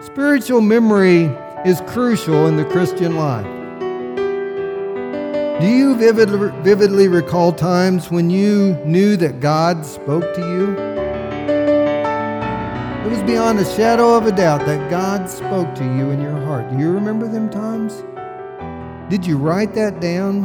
Spiritual memory is crucial in the Christian life. Do you vividly recall times when you knew that God spoke to you? It was beyond a shadow of a doubt that God spoke to you in your heart. Do you remember them times? Did you write that down?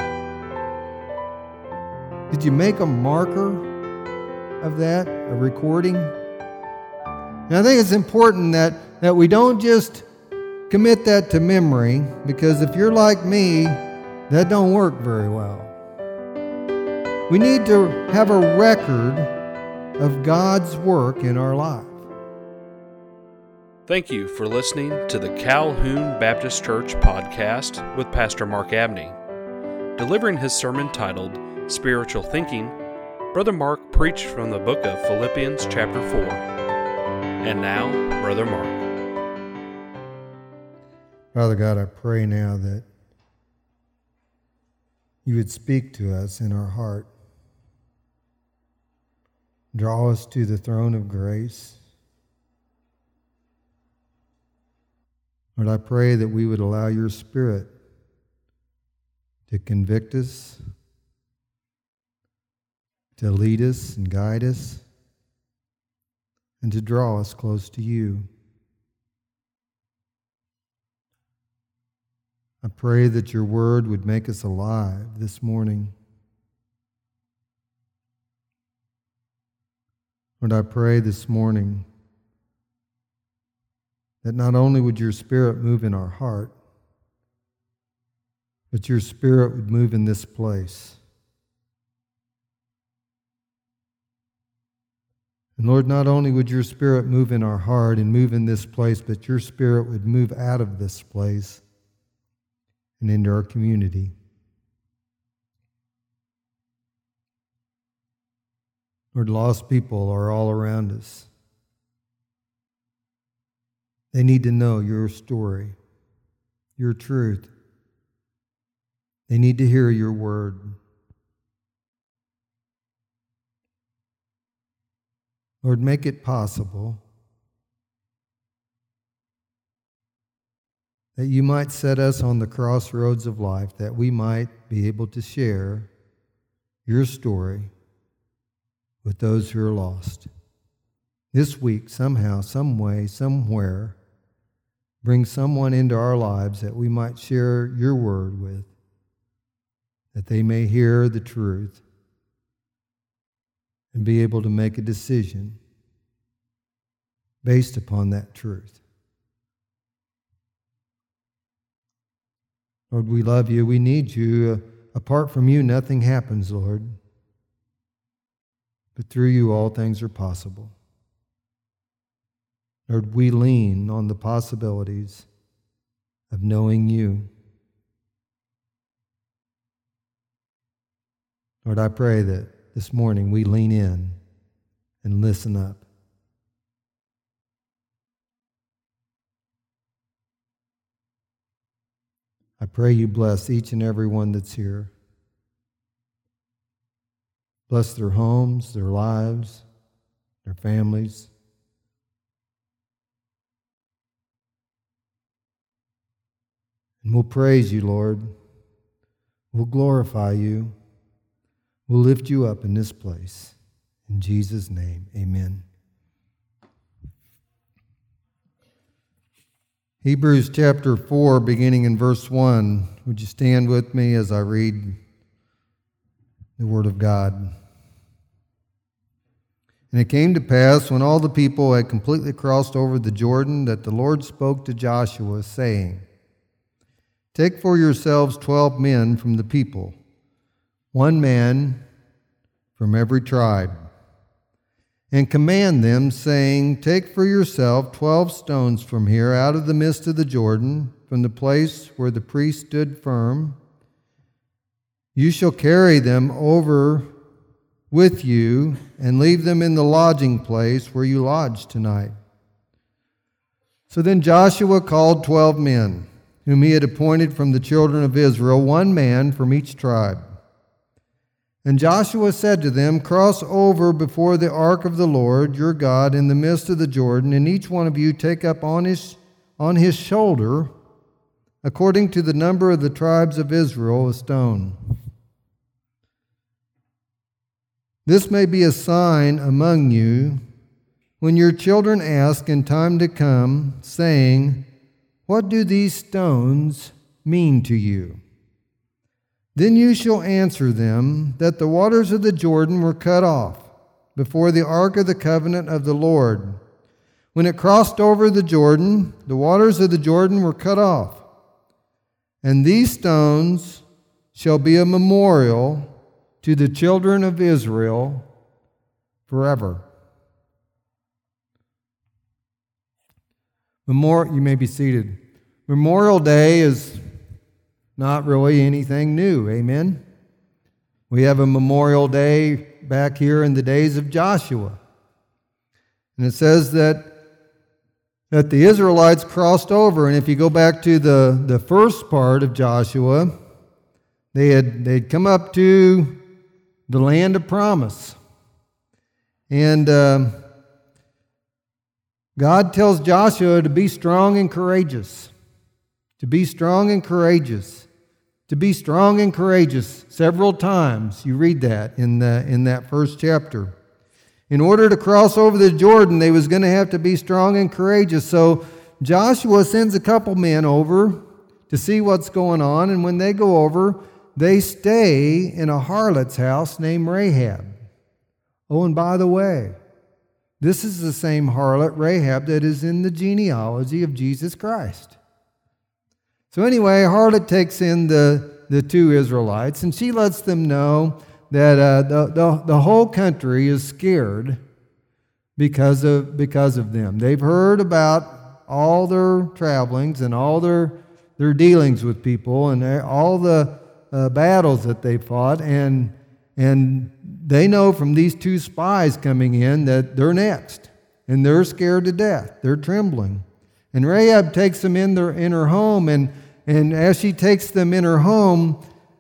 Did you make a marker of that, a recording? And I think it's important that we don't just commit that to memory, because if you're like me, that don't work very well. We need to have a record of God's work in our life. Thank you for listening to the Calhoun Baptist Church podcast with Pastor Mark Abney. Delivering his sermon titled Spiritual Thinking, Brother Mark preached from the book of Philippians chapter 4. And now, Brother Mark. Father God, I pray now that you would speak to us in our heart. Draw us to the throne of grace. Lord, I pray that we would allow your Spirit to convict us, to lead us and guide us, and to draw us close to you. I pray that your word would make us alive this morning. Lord, I pray this morning that not only would your Spirit move in our heart, but your Spirit would move in this place. And Lord, not only would your Spirit move in our heart and move in this place, but your Spirit would move out of this place and into our community. Lord, lost people are all around us. They need to know your story, your truth. They need to hear your word. Lord, make it possible that you might set us on the crossroads of life, that we might be able to share your story with those who are lost. This week, somehow, some way, somewhere, bring someone into our lives that we might share your word with, that they may hear the truth and be able to make a decision based upon that truth. Lord, we love you. We need you. Apart from you, nothing happens, Lord. But through you, all things are possible. Lord, we lean on the possibilities of knowing you. Lord, I pray that this morning we lean in and listen up. I pray you bless each and every one that's here. Bless their homes, their lives, their families. And we'll praise you, Lord. We'll glorify you. We'll lift you up in this place. In Jesus' name, amen. Hebrews chapter 4, beginning in verse 1. Would you stand with me as I read the Word of God? And it came to pass, when all the people had completely crossed over the Jordan, that the Lord spoke to Joshua, saying, Take for yourselves 12 men from the people, one man from every tribe, and command them, saying, Take for yourself 12 stones from here, out of the midst of the Jordan, from the place where the priest stood firm. You shall carry them over with you, and leave them in the lodging place where you lodge tonight. So then Joshua called 12 men, whom he had appointed from the children of Israel, one man from each tribe. And Joshua said to them, "Cross over before the ark of the Lord your God in the midst of the Jordan, and each one of you take up on his shoulder, according to the number of the tribes of Israel, a stone. This may be a sign among you when your children ask in time to come, saying, 'What do these stones mean to you?' Then you shall answer them that the waters of the Jordan were cut off before the ark of the covenant of the Lord. When it crossed over the Jordan, the waters of the Jordan were cut off. And these stones shall be a memorial to the children of Israel forever." You may be seated. Memorial Day is not really anything new, amen? We have a Memorial Day back here in the days of Joshua. And it says that the Israelites crossed over, and if you go back to the first part of Joshua, they'd come up to the land of promise. And God tells Joshua to be strong and courageous. To be strong and courageous. To be strong and courageous. Several times you read that in that first chapter. In order to cross over the Jordan, they was going to have to be strong and courageous. So Joshua sends a couple men over to see what's going on, and when they go over, they stay in a harlot's house named Rahab. Oh, and by the way, this is the same harlot, Rahab, that is in the genealogy of Jesus Christ. So anyway, harlot takes in the two Israelites, and she lets them know that the whole country is scared because of them. They've heard about all their travelings and all their dealings with people and all the battles that they fought, and they know from these two spies coming in that they're next, and they're scared to death. They're trembling. And Rahab takes them in her home, and as she takes them in her home,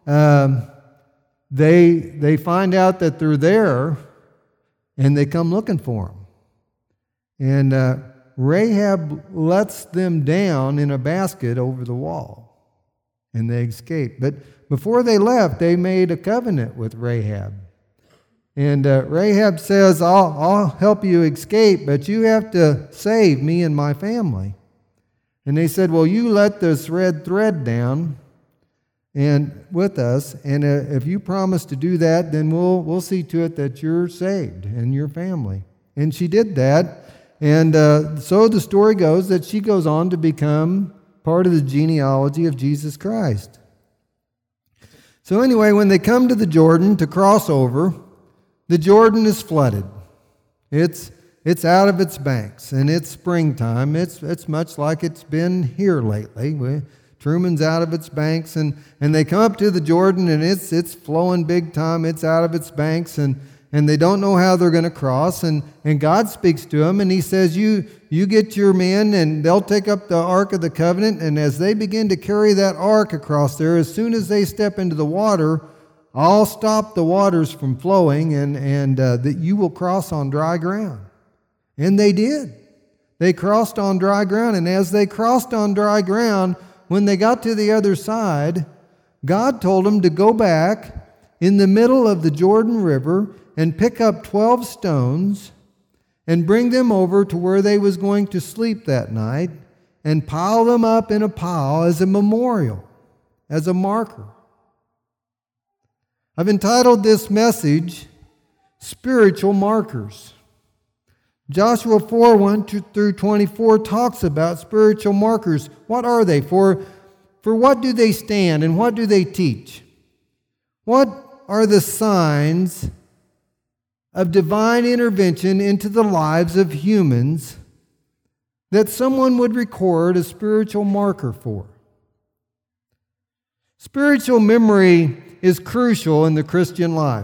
they find out that they're there, and they come looking for them. And Rahab lets them down in a basket over the wall, and they escape. But before they left, they made a covenant with Rahab. And Rahab says, I'll help you escape, but you have to save me and my family. And they said, well, you let this red thread down and with us, and if you promise to do that, then we'll see to it that you're saved and your family. And she did that, and so the story goes that she goes on to become part of the genealogy of Jesus Christ. So anyway, when they come to the Jordan to cross over, the Jordan is flooded. It's out of its banks, and it's springtime. It's much like it's been here lately. Truman's out of its banks, and they come up to the Jordan, and it's flowing big time. It's out of its banks, and they don't know how they're going to cross. And God speaks to them, and He says, "You get your men, and they'll take up the Ark of the Covenant. And as they begin to carry that ark across there, as soon as they step into the water, I'll stop the waters from flowing, and that you will cross on dry ground." And they did. They crossed on dry ground. And as they crossed on dry ground, when they got to the other side, God told them to go back in the middle of the Jordan River and pick up 12 stones and bring them over to where they was going to sleep that night and pile them up in a pile as a memorial, as a marker. I've entitled this message, Spiritual Markers. Joshua 4, 1 through 24 talks about spiritual markers. What are they? For what do they stand and what do they teach? What are the signs of divine intervention into the lives of humans that someone would record a spiritual marker for? Spiritual memory is crucial in the Christian life.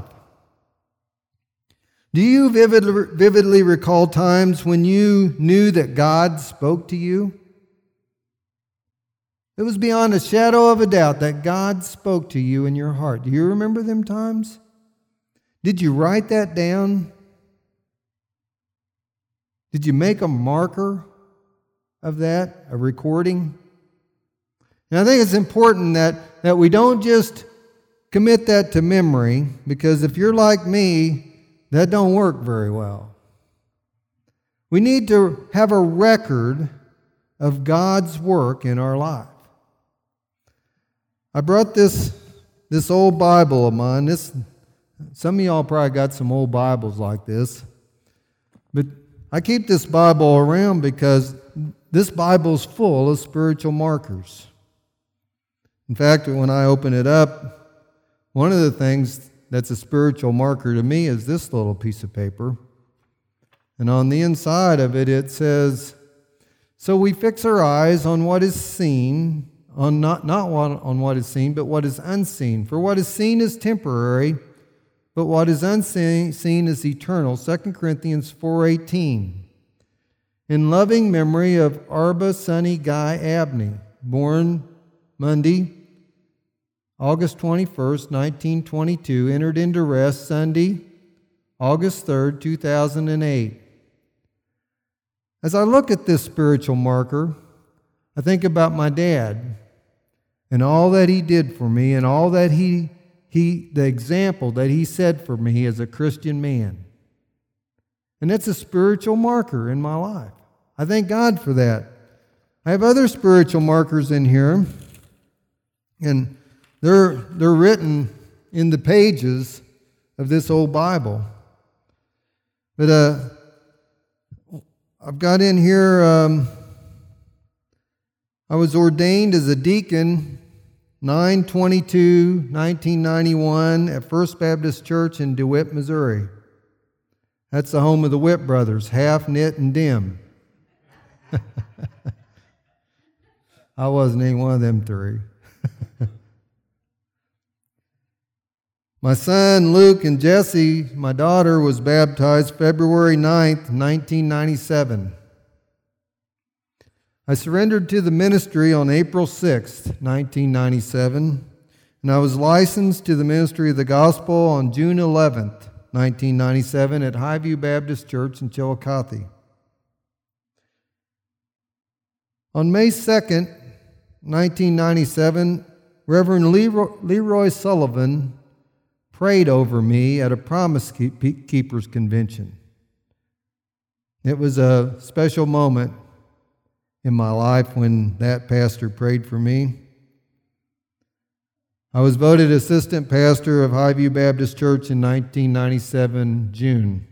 Do you vividly recall times when you knew that God spoke to you? It was beyond a shadow of a doubt that God spoke to you in your heart. Do you remember them times? Did you write that down? Did you make a marker of that, a recording? And I think it's important that we don't just commit that to memory, because if you're like me, that don't work very well. We need to have a record of God's work in our life. I brought this old Bible of mine. Some of y'all probably got some old Bibles like this. But I keep this Bible around because this Bible's full of spiritual markers. In fact, when I open it up, one of the things that's a spiritual marker to me is this little piece of paper. And on the inside of it, it says, "So we fix our eyes on what is seen, not on what is seen, but what is unseen. For what is seen is temporary, but what is unseen is eternal." 2 Corinthians 4:18. In loving memory of Arba Sonny Guy Abney, born Monday, August 21st, 1922, entered into rest Sunday, August 3rd, 2008. As I look at this spiritual marker, I think about my dad and all that he did for me and all that the example that he set for me as a Christian man. And that's a spiritual marker in my life. I thank God for that. I have other spiritual markers in here, and they're written in the pages of this old Bible. But I've got in here, I was ordained as a deacon 9/22/1991 at First Baptist Church in DeWitt, Missouri. That's the home of the Witt brothers, Half, Knit, and Dim. I wasn't any one of them three. My son, Luke, and Jesse, my daughter, was baptized February 9th, 1997. I surrendered to the ministry on April 6th, 1997, and I was licensed to the ministry of the gospel on June 11th, 1997 at Highview Baptist Church in Chillicothe. On May 2nd, 1997, Reverend Leroy Sullivan prayed over me at a Promise Keepers Convention. It was a special moment in my life when that pastor prayed for me. I was voted assistant pastor of Highview Baptist Church in 1997, June.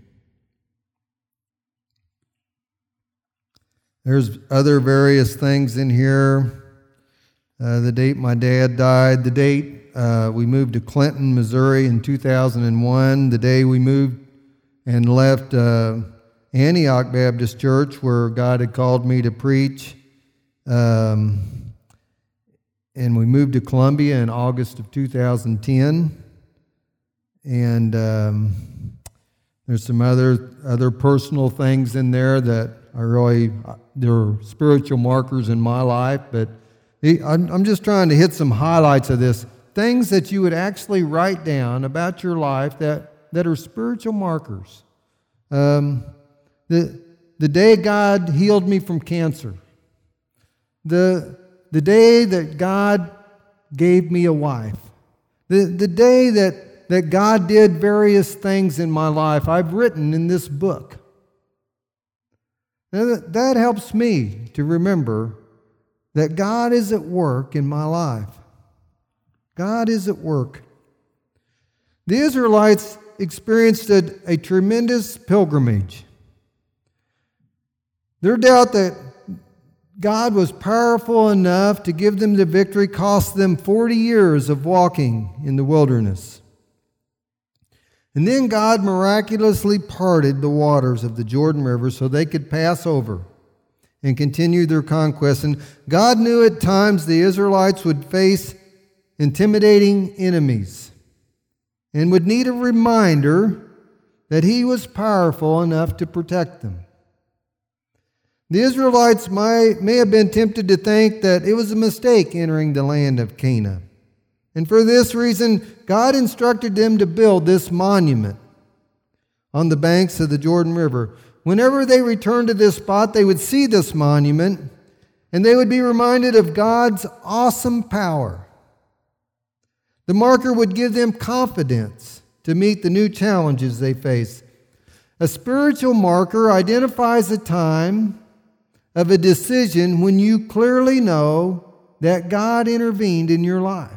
There's other various things in here. The date my dad died, the date we moved to Clinton, Missouri in 2001, the day we moved and left Antioch Baptist Church where God had called me to preach. And we moved to Columbia in August of 2010. And there's some other personal things in there that they're spiritual markers in my life, but I'm just trying to hit some highlights of this. Things that you would actually write down about your life that are spiritual markers. The day God healed me from cancer. The day that God gave me a wife. The day that God did various things in my life, I've written in this book. Now that helps me to remember that God is at work in my life. God is at work. The Israelites experienced a tremendous pilgrimage. Their doubt that God was powerful enough to give them the victory cost them 40 years of walking in the wilderness. And then God miraculously parted the waters of the Jordan River so they could pass over and continue their conquest. And God knew at times the Israelites would face intimidating enemies and would need a reminder that He was powerful enough to protect them. The Israelites may have been tempted to think that it was a mistake entering the land of Canaan. And for this reason, God instructed them to build this monument on the banks of the Jordan River. Whenever they returned to this spot, they would see this monument, and they would be reminded of God's awesome power. The marker would give them confidence to meet the new challenges they face. A spiritual marker identifies a time of a decision when you clearly know that God intervened in your life.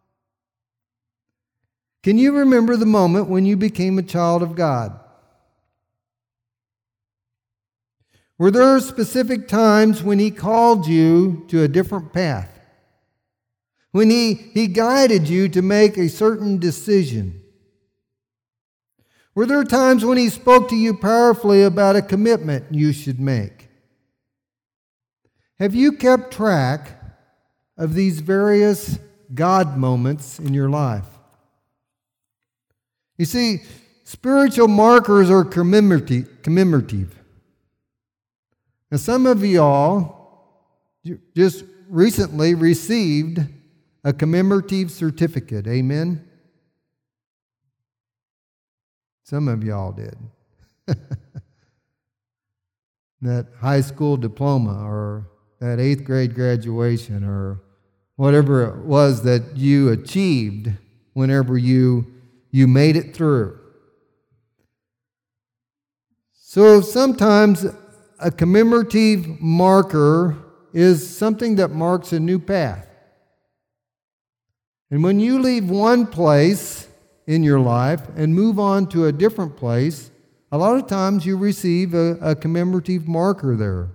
Can you remember the moment when you became a child of God? Were there specific times when He called you to a different path? When He guided you to make a certain decision? Were there times when He spoke to you powerfully about a commitment you should make? Have you kept track of these various God moments in your life? You see, spiritual markers are commemorative. Now, some of y'all just recently received a commemorative certificate. Amen? Some of y'all did. That high school diploma or that 8th grade graduation or whatever it was that you achieved whenever you made it through. So sometimes a commemorative marker is something that marks a new path. And when you leave one place in your life and move on to a different place, a lot of times you receive a commemorative marker there.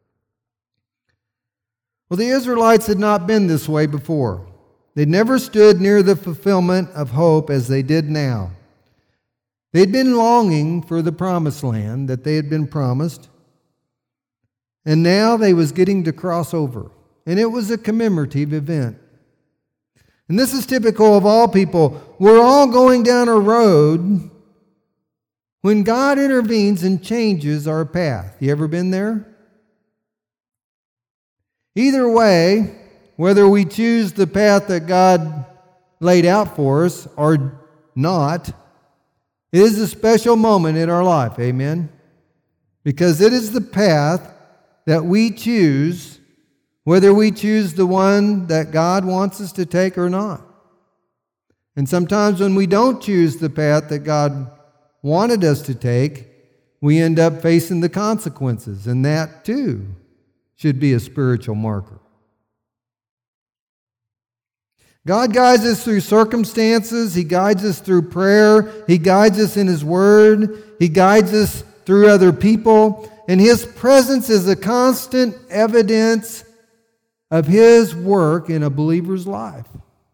Well, the Israelites had not been this way before. They'd never stood near the fulfillment of hope as they did now. They'd been longing for the promised land that they had been promised, and now they was getting to cross over. And it was a commemorative event. And this is typical of all people. We're all going down a road when God intervenes and changes our path. You ever been there? Either way, whether we choose the path that God laid out for us or not, it is a special moment in our life. Amen? Because it is the path that we choose, whether we choose the one that God wants us to take or not. And sometimes when we don't choose the path that God wanted us to take, we end up facing the consequences, and that too should be a spiritual marker. God guides us through circumstances. He guides us through prayer. He guides us in His Word. He guides us through other people. And His presence is a constant evidence of His work in a believer's life.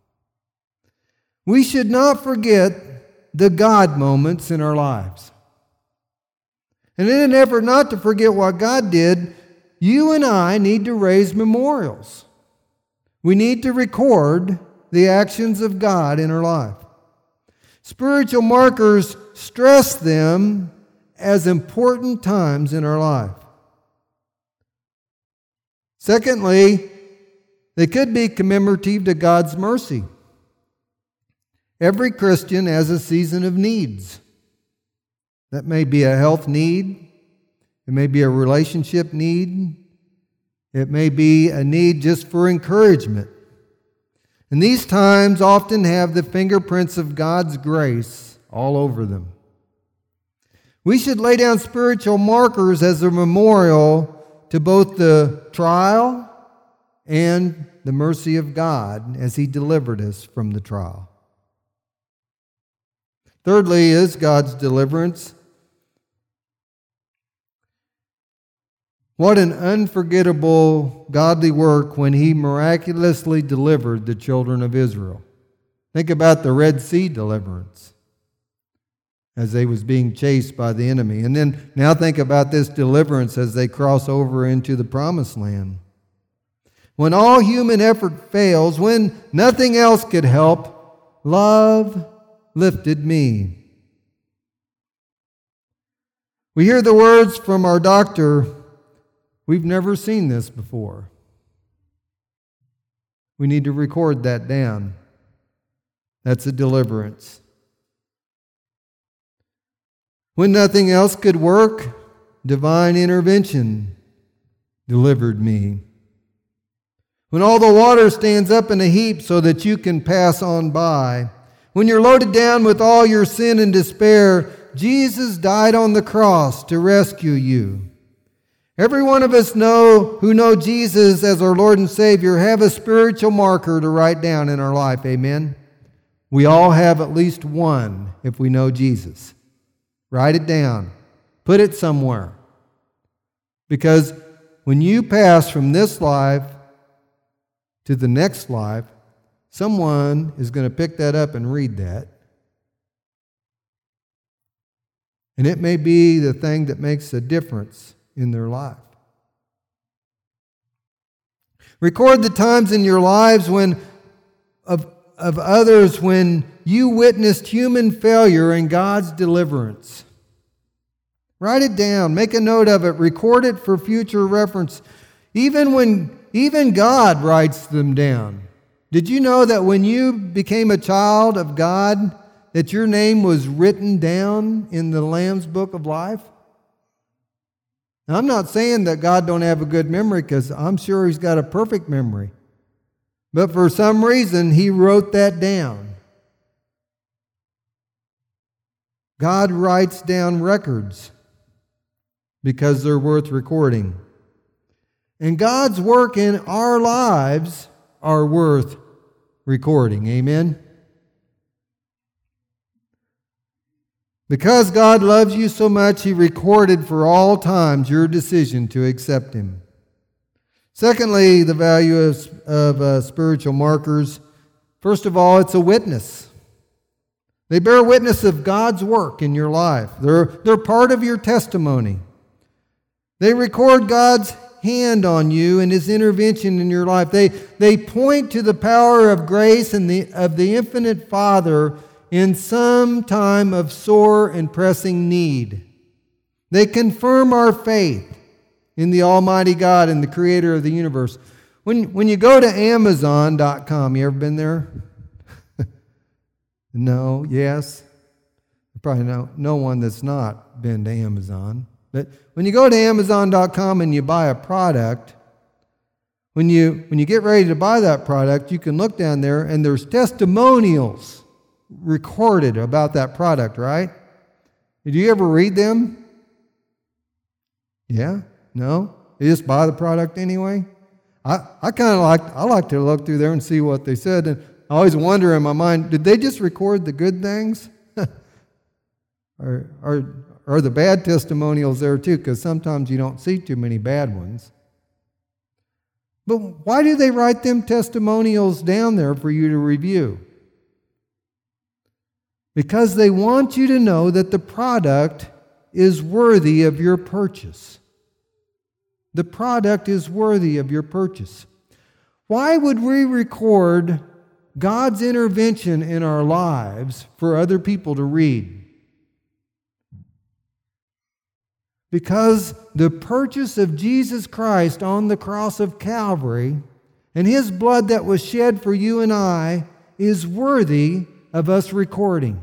We should not forget the God moments in our lives. And in an effort not to forget what God did, you and I need to raise memorials. We need to record the actions of God in our life. Spiritual markers stress them as important times in our life. Secondly, they could be commemorative to God's mercy. Every Christian has a season of needs. That may be a health need. It may be a relationship need. It may be a need just for encouragement. And these times often have the fingerprints of God's grace all over them. We should lay down spiritual markers as a memorial to both the trial and the mercy of God as He delivered us from the trial. Thirdly is God's deliverance. What an unforgettable godly work when He miraculously delivered the children of Israel. Think about the Red Sea deliverance as they was being chased by the enemy. And then now think about this deliverance as they cross over into the promised land. When all human effort fails, when nothing else could help, love lifted me. We hear the words from our doctor, we've never seen this before. We need to record that down. That's a deliverance. When nothing else could work, divine intervention delivered me. When all the water stands up in a heap so that you can pass on by, when you're loaded down with all your sin and despair, Jesus died on the cross to rescue you. Every one of us who know Jesus as our Lord and Savior have a spiritual marker to write down in our life. Amen? We all have at least one if we know Jesus. Write it down. Put it somewhere. Because when you pass from this life to the next life, someone is going to pick that up and read that. And it may be the thing that makes a difference in their life. Record the times in your lives of others when you witnessed human failure and God's deliverance. Write it down. Make a note of it. Record it for future reference. Even God writes them down. Did you know that when you became a child of God, that your name was written down in the Lamb's Book of Life? Now, I'm not saying that God don't have a good memory, because I'm sure He's got a perfect memory. But for some reason, He wrote that down. God writes down records because they're worth recording. And God's work in our lives are worth recording. Amen? Because God loves you so much, He recorded for all times your decision to accept Him. Secondly, the value of spiritual markers. First of all, it's a witness. They bear witness of God's work in your life. They're part of your testimony. They record God's hand on you and His intervention in your life. They point to the power of grace and of the infinite Father in some time of sore and pressing need. They confirm our faith in the Almighty God and the Creator of the universe. When you go to Amazon.com, you ever been there? No? Yes? Probably no one that's not been to Amazon. But when you go to Amazon.com and you buy a product, when you get ready to buy that product, you can look down there and there's testimonials recorded about that product, right? Did you ever read them? Yeah? No? You just buy the product anyway? I like to look through there and see what they said, and I always wonder in my mind, did they just record the good things? Or the bad testimonials there too? Because sometimes you don't see too many bad ones. But why do they write them testimonials down there for you to review? Because they want you to know that the product is worthy of your purchase. The product is worthy of your purchase. Why would we record God's intervention in our lives for other people to read? Because the purchase of Jesus Christ on the cross of Calvary and His blood that was shed for you and I is worthy of us recording.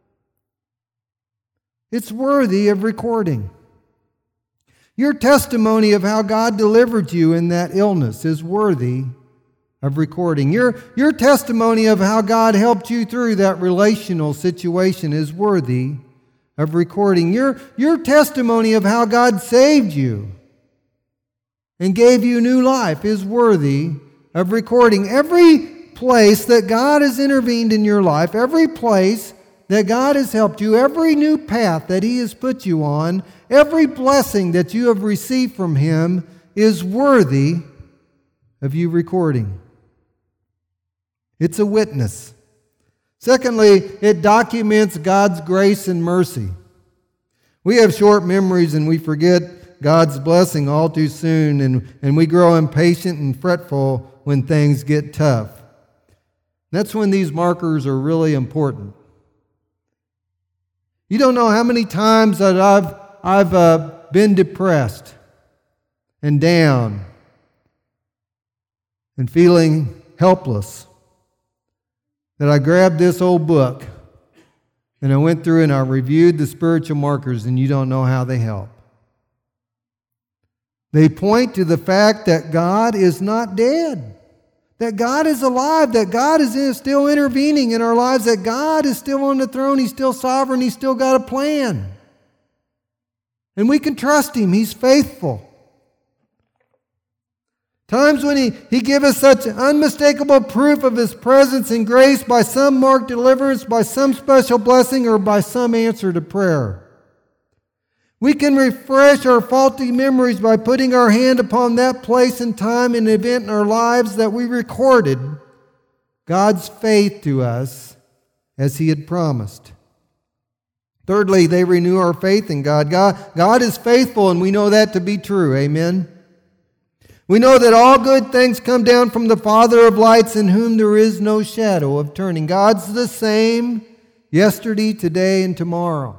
It's worthy of recording. Your testimony of how God delivered you in that illness is worthy of recording. Your testimony of how God helped you through that relational situation is worthy of recording. Your testimony of how God saved you and gave you new life is worthy of recording. Every place that God has intervened in your life, every place that God has helped you, every new path that He has put you on, every blessing that you have received from Him is worthy of you recording. It's a witness. Secondly, it documents God's grace and mercy. We have short memories and we forget God's blessing all too soon, and we grow impatient and fretful when things get tough. That's when these markers are really important. You don't know how many times that I've been depressed and down and feeling helpless, that I grabbed this old book And I went through and I reviewed the spiritual markers, and you don't know how they help. They point to the fact that God is not dead, that God is alive, that God is still intervening in our lives, that God is still on the throne, He's still sovereign, He's still got a plan. And we can trust Him, He's faithful. Times when He gives us such unmistakable proof of His presence and grace by some marked deliverance, by some special blessing, or by some answer to prayer. We can refresh our faulty memories by putting our hand upon that place and time and event in our lives that we recorded God's faith to us as He had promised. Thirdly, they renew our faith in God. God is faithful, and we know that to be true. Amen. We know that all good things come down from the Father of lights, in whom there is no shadow of turning. God's the same yesterday, today, and tomorrow.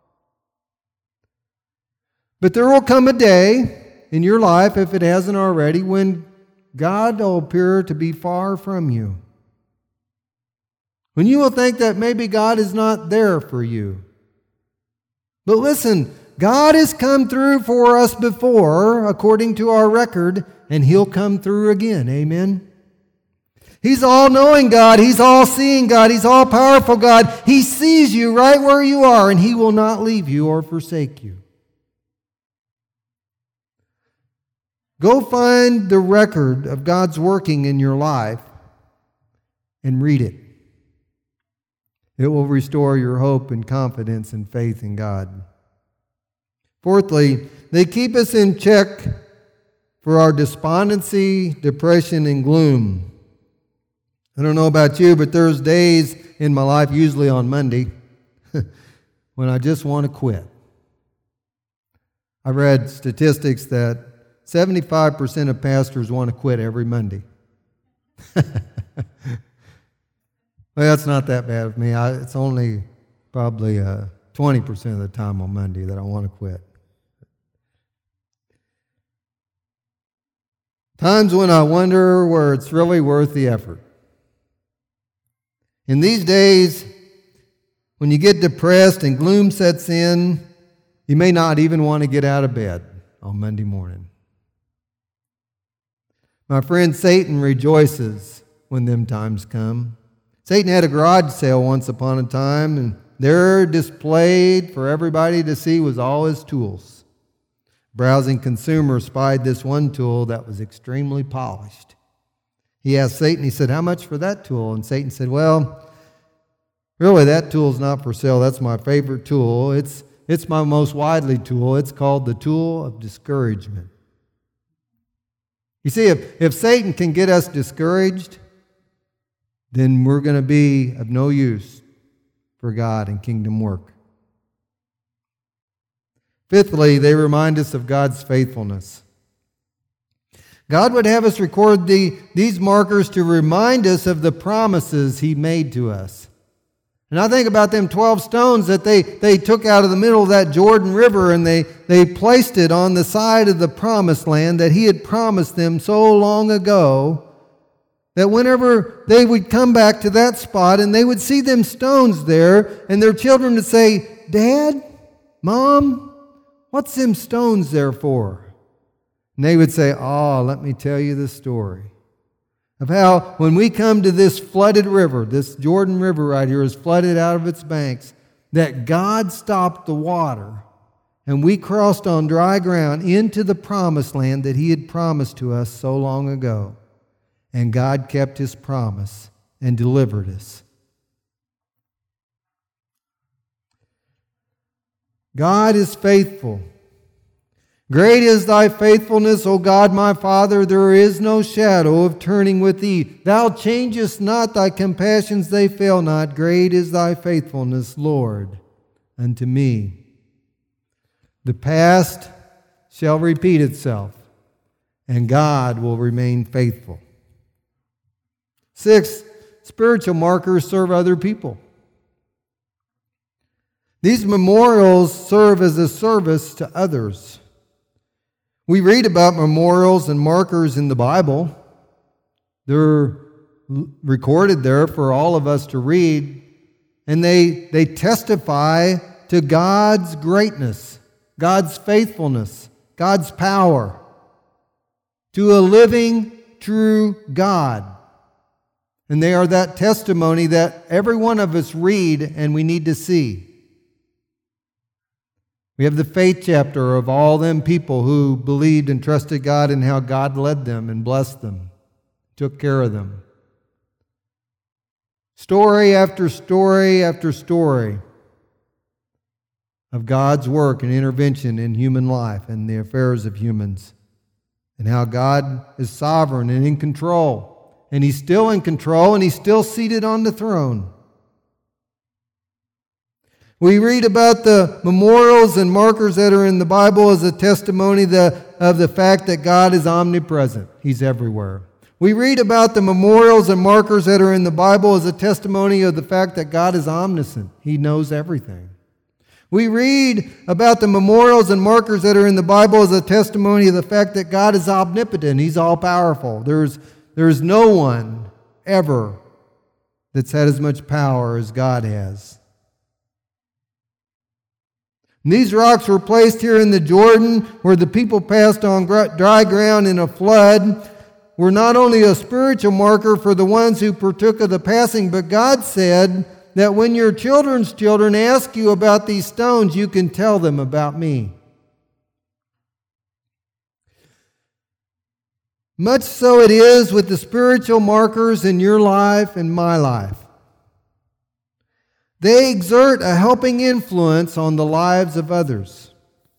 But there will come a day in your life, if it hasn't already, when God will appear to be far from you. When you will think that maybe God is not there for you. But listen, God has come through for us before, according to our record, and He'll come through again. Amen? He's all-knowing God. He's all-seeing God. He's all-powerful God. He sees you right where you are, and He will not leave you or forsake you. Go find the record of God's working in your life and read it. It will restore your hope and confidence and faith in God. Fourthly, they keep us in check for our despondency, depression, and gloom. I don't know about you, but there's days in my life, usually on Monday, when I just want to quit. I read statistics that 75% of pastors want to quit every Monday. Well, that's not that bad with me. It's only probably 20% of the time on Monday that I want to quit. Times when I wonder where it's really worth the effort. In these days, when you get depressed and gloom sets in, you may not even want to get out of bed on Monday morning. My friend Satan rejoices when them times come. Satan had a garage sale once upon a time, and there displayed for everybody to see was all his tools. Browsing consumer spied this one tool that was extremely polished. He asked Satan, he said, "How much for that tool?" And Satan said, "Well, really that tool's not for sale. That's my favorite tool. It's my most widely tool. It's called the tool of discouragement." You see, if Satan can get us discouraged, then we're going to be of no use for God and kingdom work. Fifthly, they remind us of God's faithfulness. God would have us record these markers to remind us of the promises He made to us. And I think about them 12 stones that they took out of the middle of that Jordan River, and they placed it on the side of the promised land that He had promised them so long ago, that whenever they would come back to that spot and they would see them stones there, and their children would say, "Dad, Mom, what's them stones there for?" And they would say, "Oh, let me tell you the story of how when we come to this flooded river, this Jordan River right here is flooded out of its banks, that God stopped the water and we crossed on dry ground into the promised land that He had promised to us so long ago. And God kept His promise and delivered us." God is faithful. "Great is thy faithfulness, O God my Father. There is no shadow of turning with thee. Thou changest not, thy compassions they fail not. Great is thy faithfulness, Lord, unto me." The past shall repeat itself, and God will remain faithful. 6, spiritual markers serve other people. These memorials serve as a service to others. We read about memorials and markers in the Bible. They're recorded there for all of us to read and they testify to God's greatness, God's faithfulness, God's power, to a living, true God. And they are that testimony that every one of us read and we need to see. We have the faith chapter of all them people who believed and trusted God and how God led them and blessed them, took care of them. Story after story after story of God's work and intervention in human life and the affairs of humans, and how God is sovereign and in control. And He's still in control, and He's still seated on the throne. We read about the memorials and markers that are in the Bible as a testimony of the fact that God is omnipresent. He's everywhere. We read about the memorials and markers that are in the Bible as a testimony of the fact that God is omniscient. He knows everything. We read about the memorials and markers that are in the Bible as a testimony of the fact that God is omnipotent. He's all-powerful. There's no one ever that's had as much power as God has. And these rocks were placed here in the Jordan, where the people passed on dry ground in a flood, were not only a spiritual marker for the ones who partook of the passing, but God said that when your children's children ask you about these stones, you can tell them about me. Much so it is with the spiritual markers in your life and my life. They exert a helping influence on the lives of others.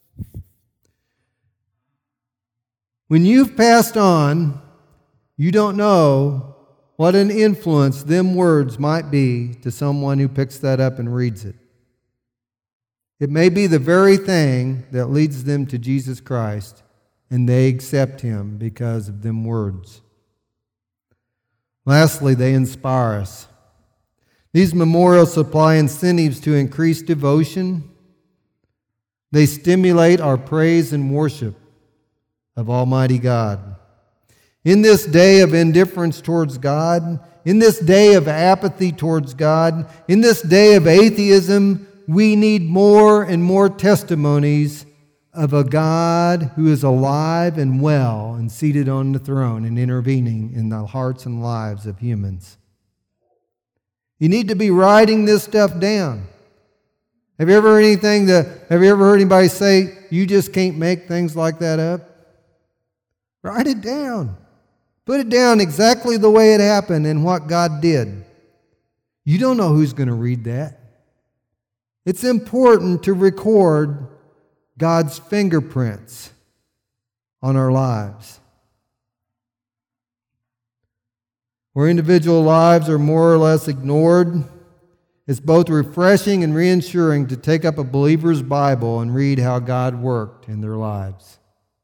When you've passed on, you don't know what an influence them words might be to someone who picks that up and reads it. It may be the very thing that leads them to Jesus Christ, and they accept Him because of them words. Lastly, they inspire us. These memorials supply incentives to increase devotion. They stimulate our praise and worship of Almighty God. In this day of indifference towards God, in this day of apathy towards God, in this day of atheism, we need more and more testimonies of a God who is alive and well and seated on the throne and intervening in the hearts and lives of humans. You need to be writing this stuff down. Have you ever heard anybody say, you just can't make things like that up? Write it down. Put it down exactly the way it happened and what God did. You don't know who's going to read that. It's important to record God's fingerprints on our lives. Where individual lives are more or less ignored, it's both refreshing and reassuring to take up a believer's Bible and read how God worked in their lives.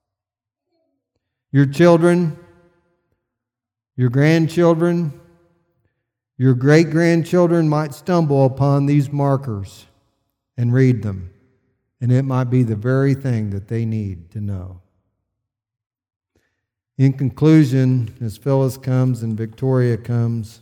Your children, your grandchildren, your great-grandchildren might stumble upon these markers and read them, and it might be the very thing that they need to know. In conclusion, as Phyllis comes and Victoria comes,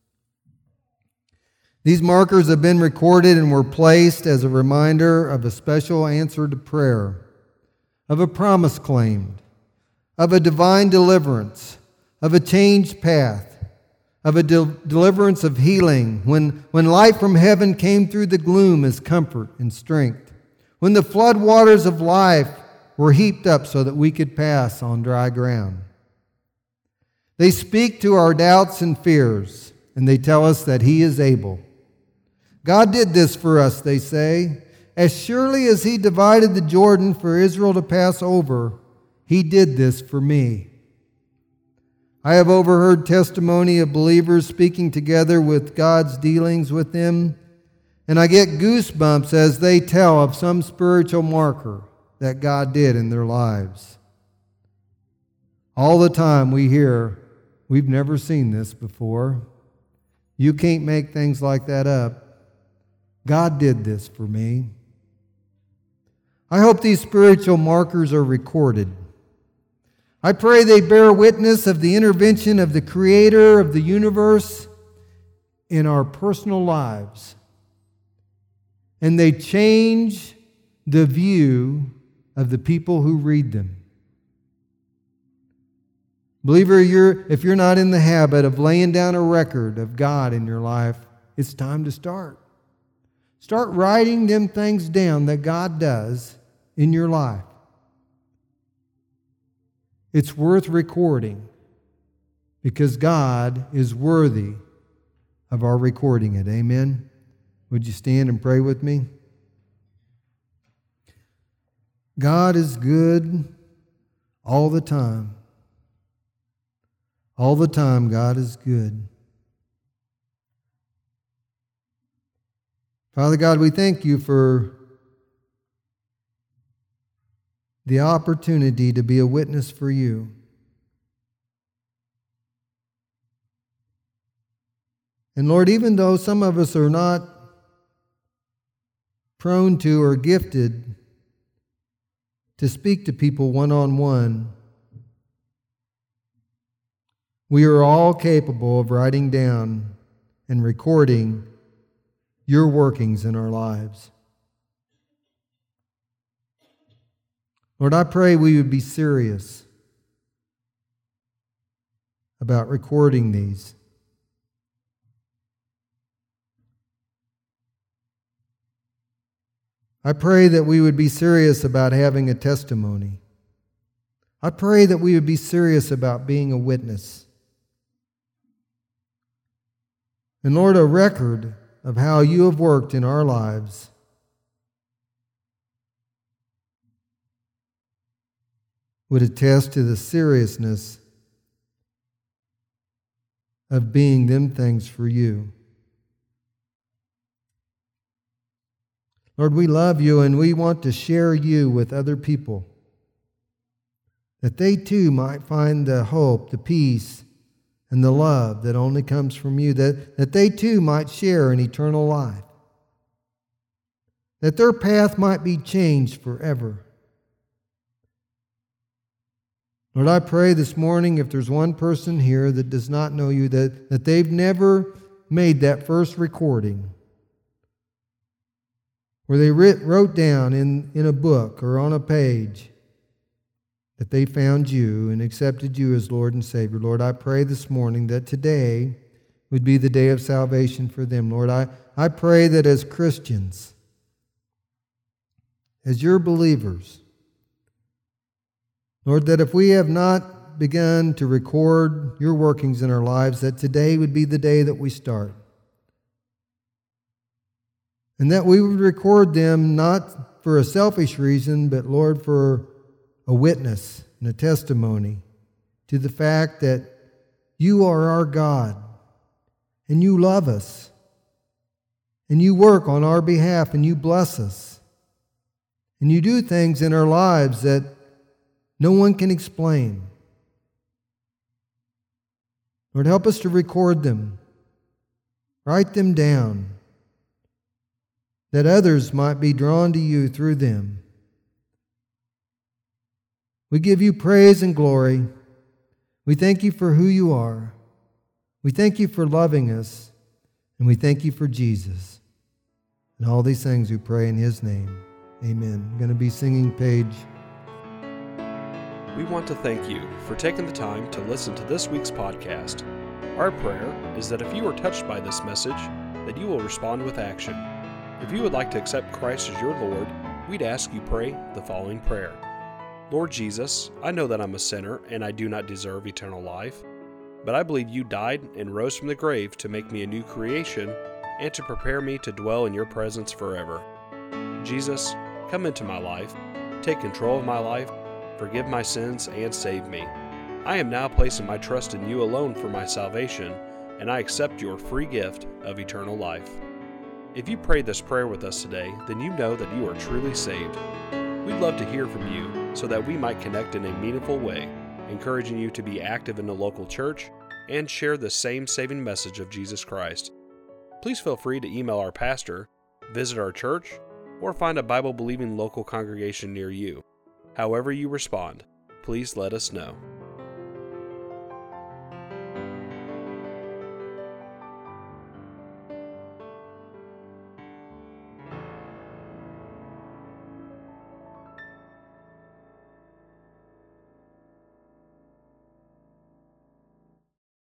these markers have been recorded and were placed as a reminder of a special answer to prayer, of a promise claimed, of a divine deliverance, of a changed path, of a deliverance of healing, when light from heaven came through the gloom as comfort and strength, when the flood waters of life were heaped up so that we could pass on dry ground. They speak to our doubts and fears, and they tell us that He is able. God did this for us, they say. As surely as He divided the Jordan for Israel to pass over, He did this for me. I have overheard testimony of believers speaking together with God's dealings with them, and I get goosebumps as they tell of some spiritual marker that God did in their lives. All the time we hear, we've never seen this before. You can't make things like that up. God did this for me. I hope these spiritual markers are recorded. I pray they bear witness of the intervention of the Creator of the universe in our personal lives and they change the view of the people who read them. Believer, if you're not in the habit of laying down a record of God in your life, it's time to start. Start writing them things down that God does in your life. It's worth recording because God is worthy of our recording it. Amen? Would you stand and pray with me? God is good all the time. All the time, God is good. Father God, we thank you for the opportunity to be a witness for you. And Lord, even though some of us are not prone to or gifted to speak to people one-on-one, we are all capable of writing down and recording your workings in our lives. Lord, I pray we would be serious about recording these. I pray that we would be serious about having a testimony. I pray that we would be serious about being a witness. And Lord, a record of how you have worked in our lives. Would attest to the seriousness of being them things for you. Lord, we love you and we want to share you with other people, that they too might find the hope, the peace, and the love that only comes from you, that they too might share an eternal life, that their path might be changed forever. Lord, I pray this morning, if there's one person here that does not know you, that they've never made that first recording, where they wrote down in a book or on a page that they found you and accepted you as Lord and Savior. Lord, I pray this morning that today would be the day of salvation for them. Lord, I pray that as Christians, as your believers, Lord, that if we have not begun to record your workings in our lives, that today would be the day that we start. And that we would record them not for a selfish reason, but Lord, for a witness and a testimony to the fact that you are our God and you love us and you work on our behalf and you bless us and you do things in our lives that no one can explain. Lord, help us to record them, write them down, that others might be drawn to you through them. We give you praise and glory. We thank you for who you are. We thank you for loving us. And we thank you for Jesus. And all these things we pray in his name. Amen. I'm going to be singing page. We want to thank you for taking the time to listen to this week's podcast. Our prayer is that if you are touched by this message, that you will respond with action. If you would like to accept Christ as your Lord, we'd ask you pray the following prayer. Lord Jesus, I know that I'm a sinner and I do not deserve eternal life, but I believe you died and rose from the grave to make me a new creation and to prepare me to dwell in your presence forever. Jesus, come into my life, take control of my life, forgive my sins, and save me. I am now placing my trust in you alone for my salvation, and I accept your free gift of eternal life. If you prayed this prayer with us today, then you know that you are truly saved. We'd love to hear from you so that we might connect in a meaningful way, encouraging you to be active in the local church and share the same saving message of Jesus Christ. Please feel free to email our pastor, visit our church, or find a Bible-believing local congregation near you. However you respond, please let us know.